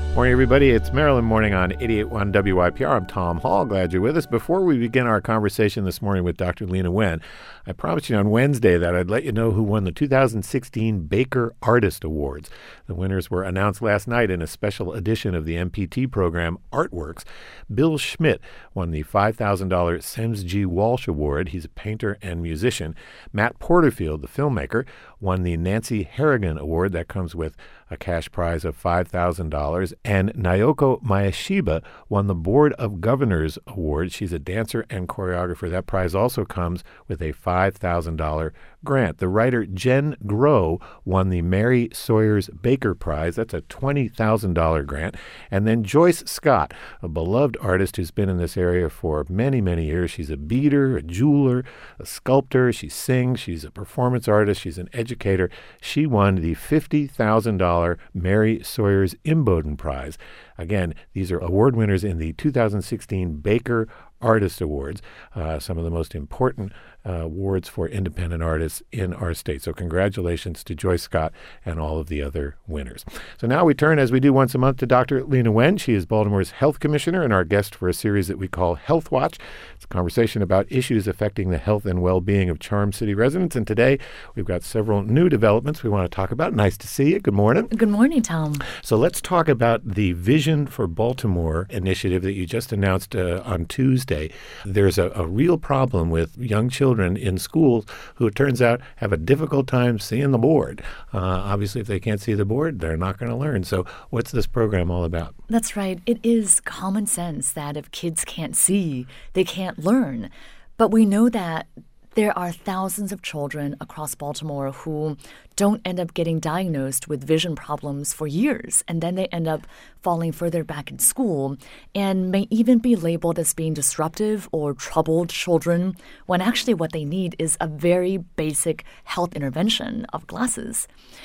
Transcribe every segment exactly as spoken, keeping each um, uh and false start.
Morning, everybody. It's Maryland Morning on eighty-eight point one W Y P R. I'm Tom Hall. Glad you're with us. Before we begin our conversation this morning with Doctor Leana Wen, I promised you on Wednesday that I'd let you know who won the two thousand sixteen Baker Artist Awards. The winners were announced last night in a special edition of the M P T program, Artworks. Bill Schmidt won the five thousand dollars Semmes G. Walsh Award. He's a painter and musician. Matt Porterfield, the filmmaker, won the Nancy Harrigan Award. That comes with a cash prize of five thousand dollars. And Naoko Mayashiba won the Board of Governors Award. She's a dancer and choreographer. That prize also comes with a five thousand dollars grant. The writer Jen Grow won the Mary Sawyers Baker Prize. That's a twenty thousand dollars grant. And then Joyce Scott, a beloved artist who's been in this area for many, many years. She's a beader, a jeweler, a sculptor. She sings. She's a performance artist. She's an educator. She won the fifty thousand dollars Mary Sawyers Imboden Prize. Again, these are award winners in the two thousand sixteen Baker Artist Awards, uh, some of the most important uh, awards for independent artists in our state. So congratulations to Joyce Scott and all of the other winners. So now we turn, as we do once a month, to Doctor Leana Wen. She is Baltimore's health commissioner and our guest for a series that we call Health Watch. It's a conversation about issues affecting the health and well-being of Charm City residents. And today we've got several new developments we want to talk about. Nice to see you. Good morning. Good morning, Tom. So let's talk about the Vision for Baltimore initiative that you just announced uh, on Tuesday. There's a, a real problem with young children in schools who, it turns out, have a difficult time seeing the board. Uh, obviously, if they can't see the board, they're not going to learn. So what's this program all about? That's right. It is common sense that if kids can't see, they can't learn. But we know that there are thousands of children across Baltimore who don't end up getting diagnosed with vision problems for years, and then they end up falling further back in school and may even be labeled as being disruptive or troubled children, when actually what they need is a very basic health intervention of glasses.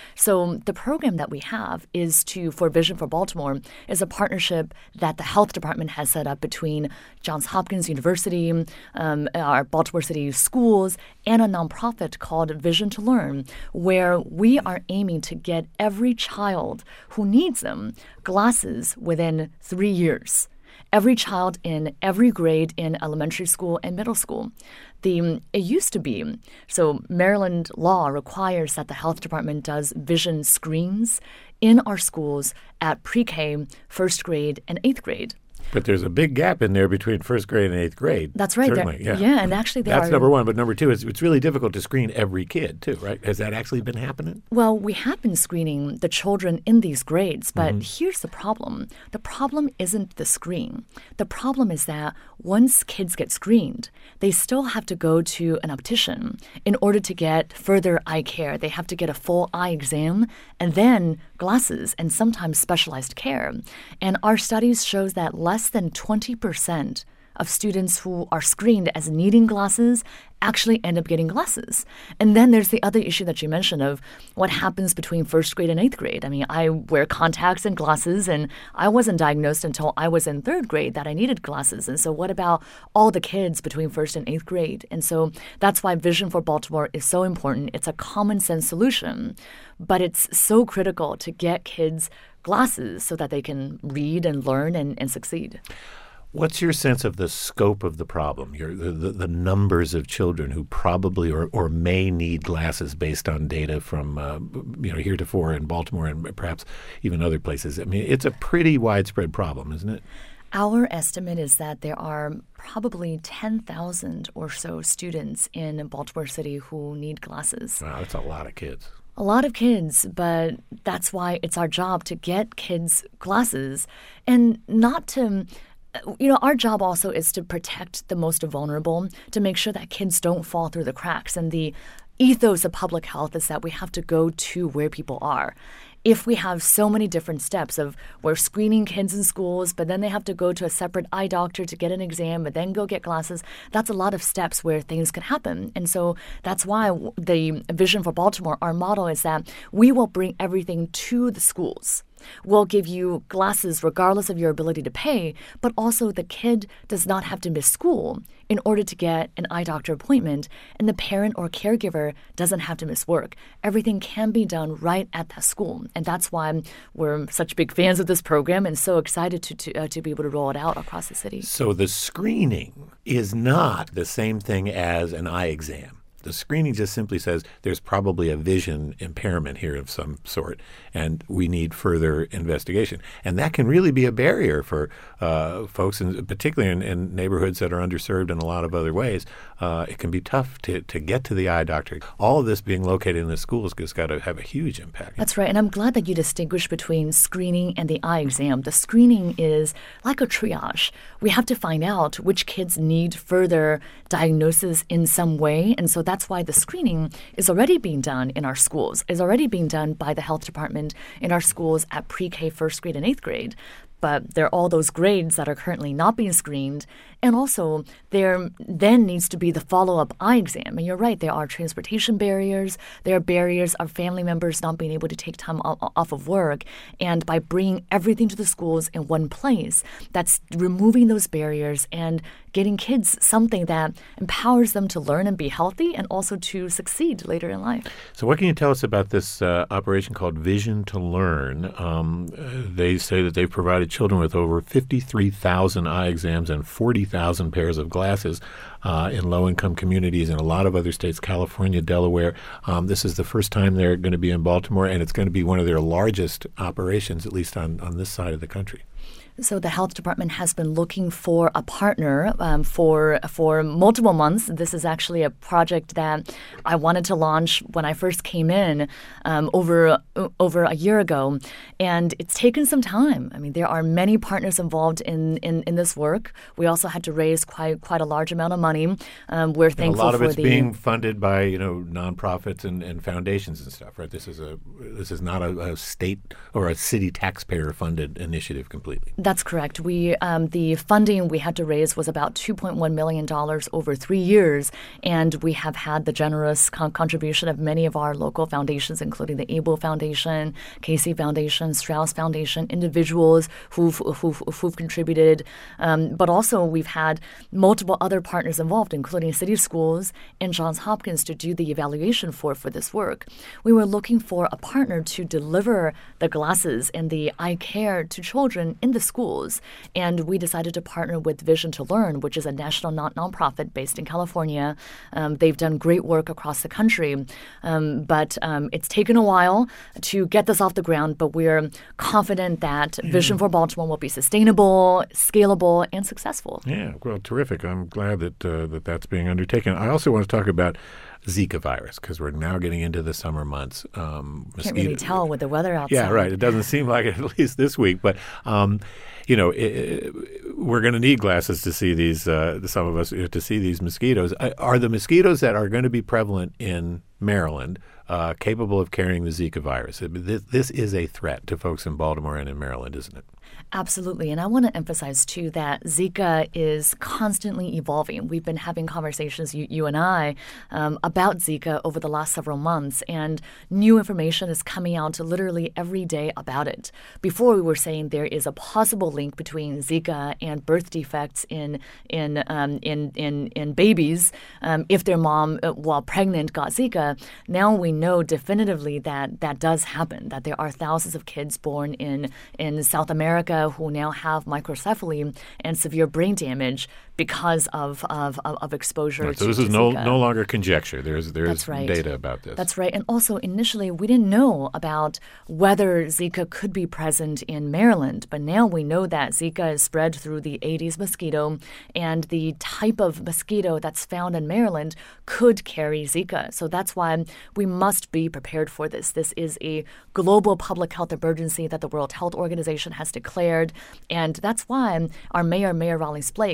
So the program that we have is to, for Vision for Baltimore, is a partnership that the health department has set up between Johns Hopkins University, um, our Baltimore City schools, and a nonprofit called Vision to Learn, where we are aiming to get every child who needs them glasses within three years. Every child in every grade in elementary school and middle school. The it used to be, so Maryland law requires that the health department does vision screens in our schools at pre-K, first grade, and eighth grade. But there's a big gap in there between first grade and eighth grade. That's right. Certainly, yeah. yeah, and actually they That's are, number one. But number two is it's really difficult to screen every kid, too, right? Has that actually been happening? Well, we have been screening the children in these grades, but Mm-hmm. here's the problem. The problem isn't the screen. The problem is that once kids get screened, they still have to go to an optician in order to get further eye care. They have to get a full eye exam and then glasses and sometimes specialized care. And our studies shows that less than twenty percent of students who are screened as needing glasses actually end up getting glasses. And then there's the other issue that you mentioned of what happens between first grade and eighth grade. I mean, I wear contacts and glasses, and I wasn't diagnosed until I was in third grade that I needed glasses. And so what about all the kids between first and eighth grade? And so that's why Vision for Baltimore is so important. It's a common sense solution, but it's so critical to get kids glasses so that they can read and learn and, and succeed. What's your sense of the scope of the problem, your, the, the, the numbers of children who probably or, or may need glasses based on data from uh, you know heretofore in Baltimore and perhaps even other places? I mean, it's a pretty widespread problem, isn't it? Our estimate is that there are probably ten thousand or so students in Baltimore City who need glasses. Wow, that's a lot of kids. A lot of kids, but that's why it's our job to get kids glasses and not to... You know, our job also is to protect the most vulnerable, to make sure that kids don't fall through the cracks. And the ethos of public health is that we have to go to where people are. If we have so many different steps of we're screening kids in schools, but then they have to go to a separate eye doctor to get an exam, but then go get glasses, that's a lot of steps where things can happen. And so that's why the Vision for Baltimore, our model is that we will bring everything to the schools. We'll give you glasses regardless of your ability to pay, but also the kid does not have to miss school in order to get an eye doctor appointment, and the parent or caregiver doesn't have to miss work. Everything can be done right at that school, and that's why we're such big fans of this program and so excited to to, uh, to be able to roll it out across the city. So the screening is not the same thing as an eye exam. The screening just simply says there's probably a vision impairment here of some sort, and we need further investigation. And that can really be a barrier for uh, folks, in, particularly in, in neighborhoods that are underserved in a lot of other ways. Uh, it can be tough to, to get to the eye doctor. All of this being located in the schools has got to have a huge impact. That's right. And I'm glad that you distinguish between screening and the eye exam. The screening is like a triage. We have to find out which kids need further diagnosis in some way. And so that's That's why the screening is already being done in our schools, is already being done by the health department in our schools at pre-K, first grade, and eighth grade. But there are all those grades that are currently not being screened. And also, there then needs to be the follow-up eye exam. And you're right, there are transportation barriers. There are barriers of family members not being able to take time off of work. And by bringing everything to the schools in one place, that's removing those barriers and getting kids something that empowers them to learn and be healthy and also to succeed later in life. So what can you tell us about this uh, operation called Vision to Learn? Um, they say that they've provided children with over fifty-three thousand eye exams and forty thousand pairs of glasses uh, in low-income communities in a lot of other states, California, Delaware. Um, this is the first time they're going to be in Baltimore, and it's going to be one of their largest operations, at least on, on this side of the country. So the health department has been looking for a partner um, for for multiple months. This is actually a project that I wanted to launch when I first came in um, over uh, over a year ago, and it's taken some time. I mean, there are many partners involved in in, in this work. We also had to raise quite quite a large amount of money. Um, we're thankful for a lot of for it's the, being funded by you know nonprofits and, and foundations and stuff, right? This is a this is not a, a state or a city taxpayer funded initiative completely. That's correct. We um, the funding we had to raise was about two point one million dollars over three years, and we have had the generous con- contribution of many of our local foundations, including the Able Foundation, Casey Foundation, Strauss Foundation, individuals who've, who've, who've contributed. Um, but also we've had multiple other partners involved, including City Schools and Johns Hopkins, to do the evaluation for, for this work. We were looking for a partner to deliver the glasses and the eye care to children in the schools. And we decided to partner with Vision to Learn, which is a national non- nonprofit based in California. Um, they've done great work across the country, um, but um, it's taken a while to get this off the ground. But we're confident that Vision for Baltimore will be sustainable, scalable, and successful. Yeah, well, terrific. I'm glad that uh, that that's being undertaken. I also want to talk about Zika virus because we're now getting into the summer months. Um, Can't really tell with the weather outside. Yeah, right. It doesn't seem like it, at least this week. But, um, you know, it, it, we're going to need glasses to see these, uh, some of us, to see these mosquitoes. Are the mosquitoes that are going to be prevalent in Maryland uh, capable of carrying the Zika virus? This, this is a threat to folks in Baltimore and in Maryland, isn't it? Absolutely. And I want to emphasize, too, that Zika is constantly evolving. We've been having conversations, you, you and I, um, about Zika over the last several months, and new information is coming out literally every day about it. Before, we were saying there is a possible link between Zika and birth defects in in um, in, in, in babies um, if their mom, uh, while pregnant, got Zika. Now we know definitively that that does happen, that there are thousands of kids born in, in South America who now have microcephaly and severe brain damage because of of, of exposure right, to So this to is no, Zika. no longer conjecture. There's there's right. data about this. That's right. And also initially we didn't know about whether Zika could be present in Maryland, but now we know that Zika is spread through the Aedes mosquito, and the type of mosquito that's found in Maryland could carry Zika. So that's why we must be prepared for this. This is a global public health emergency that the World Health Organization has declared, and that's why our mayor, Mayor Rawlings Blake, several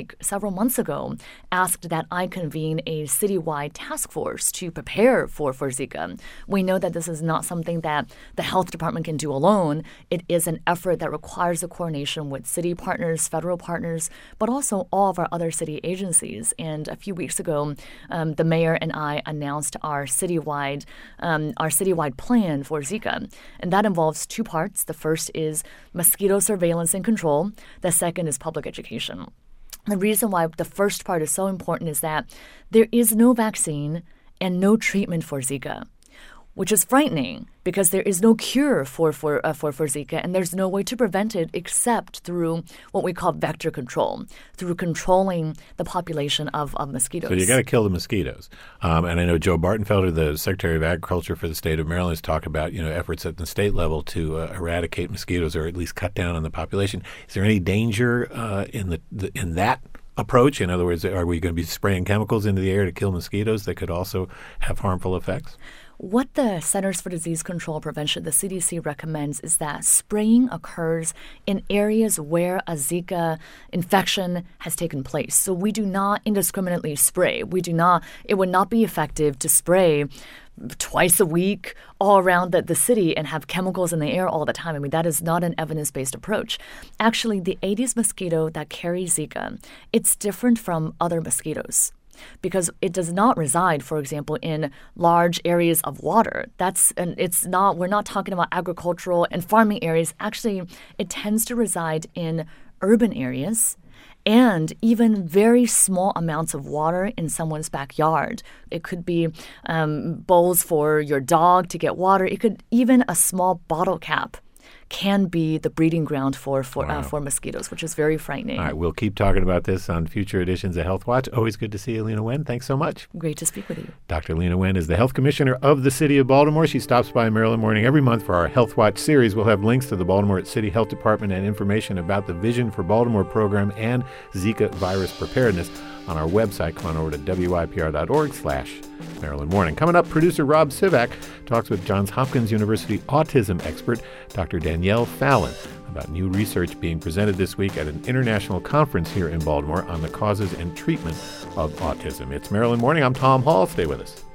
several months ago asked that I convene a citywide task force to prepare for, for Zika. We know that this is not something that the health department can do alone. It is an effort that requires a coordination with city partners, federal partners, but also all of our other city agencies. And a few weeks ago, um, the mayor and I announced our citywide um, our citywide plan for Zika. And that involves two parts. The first is mosquito surveillance and control. The second is public education. The reason why the first part is so important is that there is no vaccine and no treatment for Zika, which is frightening because there is no cure for for, uh, for for Zika, and there's no way to prevent it except through what we call vector control, through controlling the population of, of mosquitoes. So you got to kill the mosquitoes. Um, and I know Joe Bartenfelder, the Secretary of Agriculture for the state of Maryland, has talked about you know efforts at the state level to uh, eradicate mosquitoes or at least cut down on the population. Is there any danger uh, in the, the in that approach? In other words, are we going to be spraying chemicals into the air to kill mosquitoes that could also have harmful effects? What the Centers for Disease Control and Prevention, the C D C, recommends is that spraying occurs in areas where a Zika infection has taken place. So we do not indiscriminately spray. We do not. It would not be effective to spray twice a week all around the, the city and have chemicals in the air all the time. I mean, that is not an evidence-based approach. Actually, the Aedes mosquito that carries Zika, it's different from other mosquitoes, because it does not reside, for example, in large areas of water. That's and it's not. We're not talking about agricultural and farming areas. Actually, it tends to reside in urban areas and even very small amounts of water in someone's backyard. It could be um, bowls for your dog to get water. It could even a small bottle cap can be the breeding ground for for, wow. uh, for mosquitoes, which is very frightening. All right, we'll keep talking about this on future editions of Health Watch. Always good to see you, Leana Wen. Thanks so much. Great to speak with you. Doctor Leana Wen is the Health Commissioner of the City of Baltimore. She stops by Maryland Morning every month for our Health Watch series. We'll have links to the Baltimore City Health Department and information about the Vision for Baltimore program and Zika virus preparedness on our website. Come on over to W I P R dot org slash Maryland Morning. Coming up, producer Rob Sivak talks with Johns Hopkins University autism expert Doctor Danielle Fallon about new research being presented this week at an international conference here in Baltimore on the causes and treatment of autism. It's Maryland Morning. I'm Tom Hall. Stay with us.